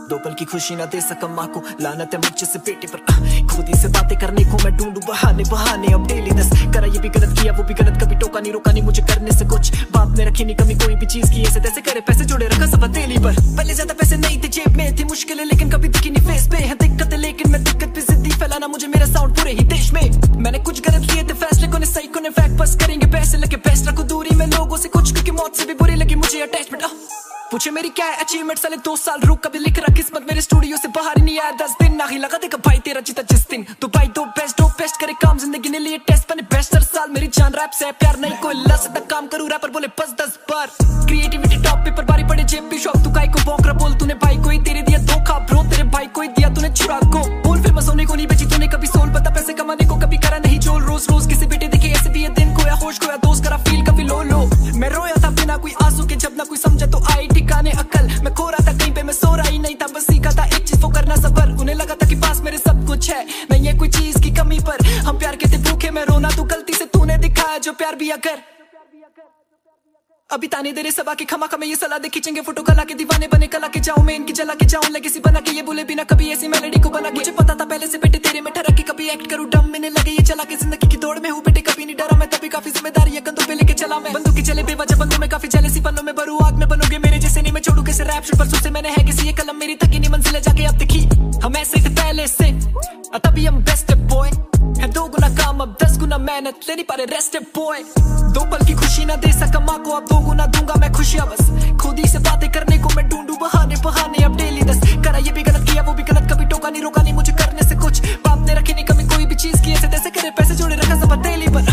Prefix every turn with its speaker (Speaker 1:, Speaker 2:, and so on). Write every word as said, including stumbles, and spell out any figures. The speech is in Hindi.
Speaker 1: दो पल की खुशी ना दे सका माँ को, लानत है मुझे से बेटे पर। खुद ही से बातें करने को मैं ढूंढूं बहाने बहाने, अब डेली दस करा ये भी गलत किया वो भी गलत, कभी टोका नहीं रोका नहीं मुझे करने से कुछ। बाप ने रखी नहीं कमी कोई भी चीज की, ऐसे तैसे करे पैसे जोड़े रखा सब हथेली पर। पहले ज्यादा पैसे नहीं थे जेब में, थी मुश्किलें लेकिन कभी दिखी नहीं फेस पे। है दिक्कत लेकिन मैं दिक्कत पे जिद्दी, फैलाना मुझे मेरा साउंड पूरे ही देश में। मैंने कुछ गलत लिए थे फैसले, कोने सही कोने फैक्ट, बस करेंगे पैसे लगे बेस्ट। रखो दूरी में लोगों से कुछ, क्योंकि मौत से भी बुरी लगी मुझे अटैचमेंट। पूछे मेरी क्या है अचीवमेंट, साले दो साल रुक कभी लिख रहा किस्मत, मेरे स्टूडियो से बाहर ही नहीं आया दस दिन। ना ही लगा देगा भाई तेरा जीता जिस दिन, तो भाई दो बेस्ट दो बेस्ट करे काम, जिंदगी ने लिए टेस्ट बने बेस्ट। हर साल मेरी जान रैप से प्यार नहीं कोई ला सकता, काम करूँ रैपर बोले बस दस बार। क्रिएटिविटी टॉप पेपर बारी पड़े जेब पे शौक, तू काय को भौंक रहा बोल, तूने भाई को ही तेरे दिया धोखा ब्रो, तेरे भाई को ही दिया तूने छुरा को। बोल फेमस होने को नहीं बेची तूने कभी सोल, पता पैसे कमाने को कभी करा नहीं जोल। रोज रोज किसी बेटे देखे ऐसे भी ये दिन, खोया होश खोया दोस्त करा फील कभी लो लो। मैं रोया था बिना कोई आंसू के, जब ना कोई समझा तो आई ठिकाने अकल। मैं खो रहा था कहीं पे मैं सो रहा ही नहीं था, बस सीखा था एक चीज वो करना सबर। उन्हें लगा था कि पास मेरे सब कुछ है, नहीं है कोई चीज की कमी, पर हम प्यार के थे भूखे। मैं रोना तो गलती से तूने दिखाया जो प्यार भी अगर। अभी ताने दे रहे सबा के खमा खमे ये सलाह दे, खींचेंगे फोटो कला के दीवाने बने कला के जाऊं मैं इनकी चला के जाऊं लेगेसी बना के, ये बोले बिना कभी ऐसी मेलोडी को बना के। मुझे पता था पहले से बेटे तेरे में ठहरा के कभी एक्ट करूं डम, मैंने लगे ये चला के जिंदगी की दौड़ में हूं बेटे कभी नहीं डरा मैं, तभी काफी जिम्मेदारी है कंधों पे लेके चला मैं। बंदूक की चले बेवजह बंदों में काफी जेलसी, पन्नों में भरू आग में बनोगे मेरे जैसे नहीं मैं छोड़ू कैसे रैप शूट, परसों से मैंने है किसी ये कलम मेरी थकी नहीं मंजिलें जाके अब दिखी। हम ऐसे थे पहले से तभी हम बेस्ट बॉय, है दो गुना काम अब दस गुना मेहनत लेनी पड़े रेस्ट बॉय। दो पल की खुशी ना दे सका माँ को, अब दो गुना दूंगा मैं खुशियां, बस खुद ही से बातें करने को मैं ढूंढूं बहाने बहाने, अब डेली दस करा ये भी गलत किया वो भी गलत, कभी टोका नहीं रोका नहीं मुझे करने से कुछ। बाप ने रखी नहीं कमी कोई भी चीज की, ऐसे तैसे करे पैसे जोड़े रखा सब हथेली पर।